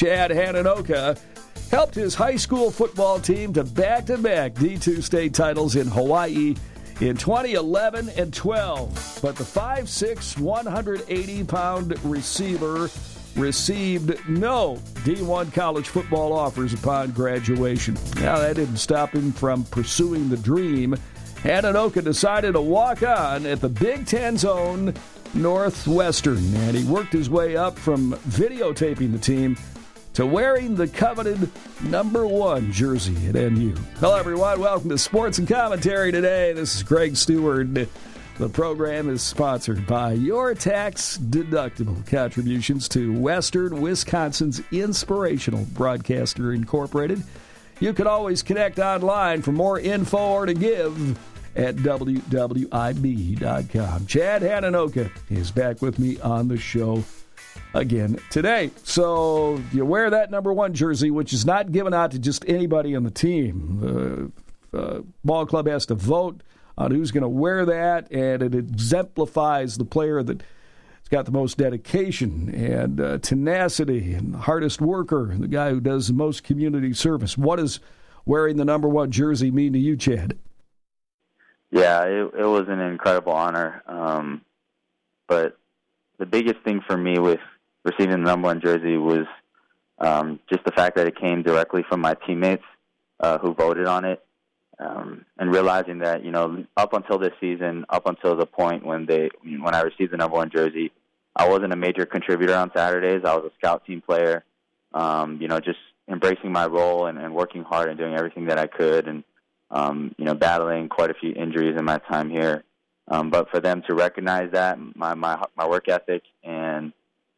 Chad Hananoka helped his high school football team to back-to-back D2 state titles in Hawaii in 2011 and 12. But the 5'6", 180-pound receiver received no D1 college football offers upon graduation. Now, that didn't stop him from pursuing the dream. Hananoka decided to walk on at the Big Ten's own Northwestern, and he worked his way up from videotaping the team to wearing the coveted number 1 jersey at NU. Hello, everyone. Welcome to Sports and Commentary today. This is Greg Stewart. The program is sponsored by your tax-deductible contributions to Western Wisconsin's Inspirational Broadcaster Incorporated. You can always connect online for more info or to give at wwib.com. Chad Hananoka is back with me on the show again today. So you wear that number 1 jersey, which is not given out to just anybody on the team. The ball club has to vote on who's going to wear that, and it exemplifies the player that's got the most dedication and tenacity and the hardest worker and the guy who does the most community service. What does wearing the number 1 jersey mean to you, Chad? Yeah, it was an incredible honor. But the biggest thing for me with receiving the number 1 jersey was just the fact that it came directly from my teammates who voted on it. And realizing that, up until this season, up until the point when I received the number 1 jersey, I wasn't a major contributor on Saturdays. I was a scout team player, just embracing my role and working hard and doing everything that I could, and battling quite a few injuries in my time here. But for them to recognize that, my work ethic and,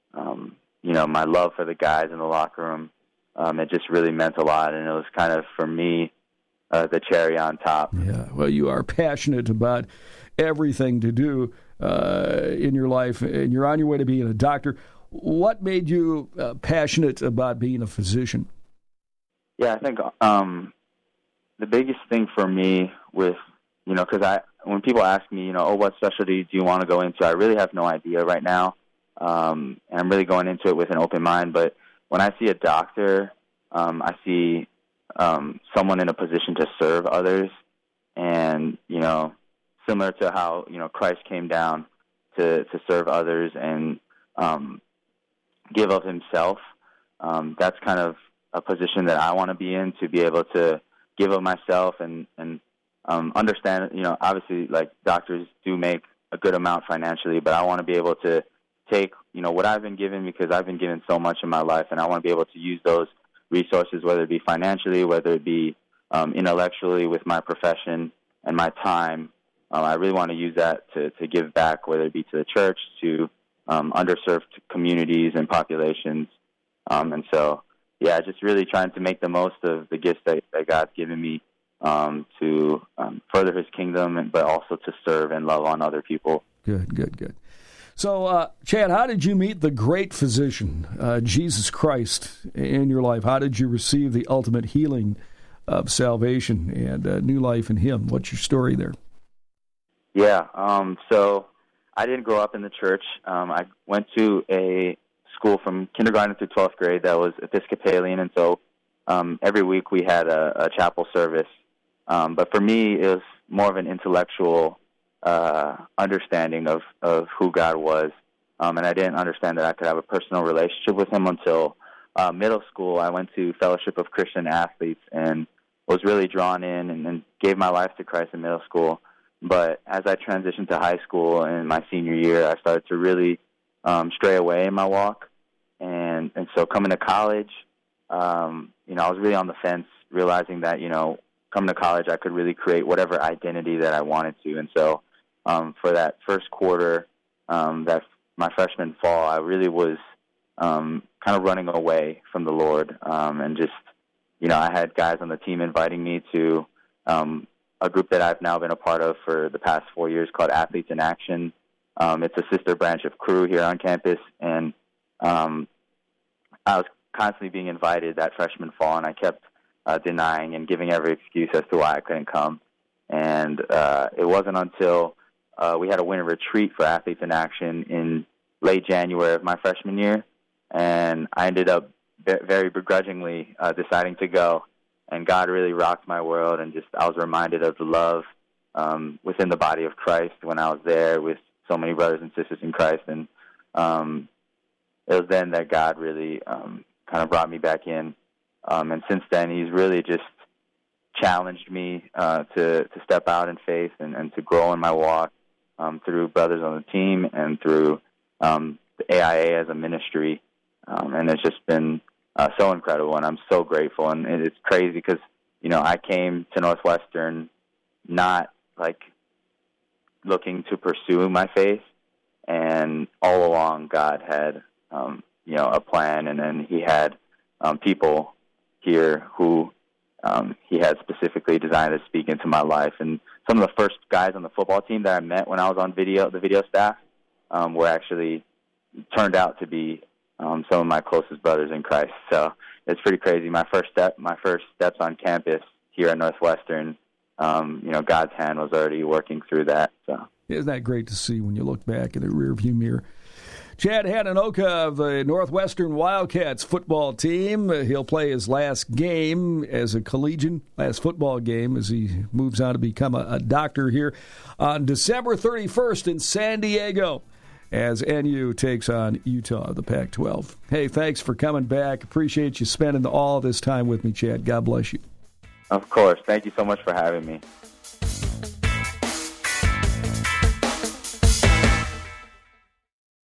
my love for the guys in the locker room, it just really meant a lot. And it was kind of, for me, the cherry on top. Yeah, well, you are passionate about everything to do in your life, and you're on your way to being a doctor. What made you passionate about being a physician? Yeah, I think the biggest thing for me with, because when people ask me, what specialty do you want to go into, I really have no idea right now, and I'm really going into it with an open mind. But when I see a doctor, I see someone in a position to serve others, and similar to how Christ came down to serve others and give of himself. That's kind of a position that I want to be in, to be able to give of myself and understand. Obviously, like, doctors do make a good amount financially, but I want to be able to take what I've been given, because I've been given so much in my life, and I want to be able to use those resources, whether it be financially, whether it be intellectually with my profession and my time. I really want to use that to give back, whether it be to the church, to underserved communities and populations. And so, yeah, just really trying to make the most of the gifts that God's given me to further his kingdom, but also to serve and love on other people. Good. So, Chad, how did you meet the great physician, Jesus Christ, in your life? How did you receive the ultimate healing of salvation and new life in him? What's your story there? Yeah, so I didn't grow up in the church. I went to a school from kindergarten through 12th grade that was Episcopalian, and so every week we had a chapel service. But for me, it was more of an intellectual understanding of who God was, and I didn't understand that I could have a personal relationship with him until middle school. I went to Fellowship of Christian Athletes and was really drawn in and gave my life to Christ in middle school. But as I transitioned to high school in my senior year, I started to really stray away in my walk. And so coming to college, I was really on the fence, realizing that, coming to college, I could really create whatever identity that I wanted to. And so for that first quarter, that my freshman fall, I really was kind of running away from the Lord. And just, I had guys on the team inviting me to a group that I've now been a part of for the past 4 years called Athletes in Action. It's a sister branch of Crew here on campus. And I was constantly being invited that freshman fall, and I kept denying and giving every excuse as to why I couldn't come. And it wasn't until we had a winter retreat for Athletes in Action in late January of my freshman year, and I ended up very begrudgingly deciding to go. And God really rocked my world, and just I was reminded of the love within the body of Christ when I was there with so many brothers and sisters in Christ. And it was then that God really kind of brought me back in. And since then, He's really just challenged me to step out in faith and to grow in my walk through brothers on the team and through the AIA as a ministry. And it's just been so incredible, and I'm so grateful. And it's crazy because, I came to Northwestern not like looking to pursue my faith, and all along God had, a plan, and then He had people here who He had specifically designed to speak into my life. And some of the first guys on the football team that I met when I was on the video staff, were actually turned out to be some of my closest brothers in Christ. So it's pretty crazy. My first steps on campus here at Northwestern, God's hand was already working through that. So isn't that great to see when you look back in the rearview mirror? Chad Hananoka of the Northwestern Wildcats football team. He'll play his last game as a collegian, last football game, as he moves on to become a doctor here on December 31st in San Diego as NU takes on Utah, the Pac-12. Hey, thanks for coming back. Appreciate you spending all this time with me, Chad. God bless you. Of course. Thank you so much for having me.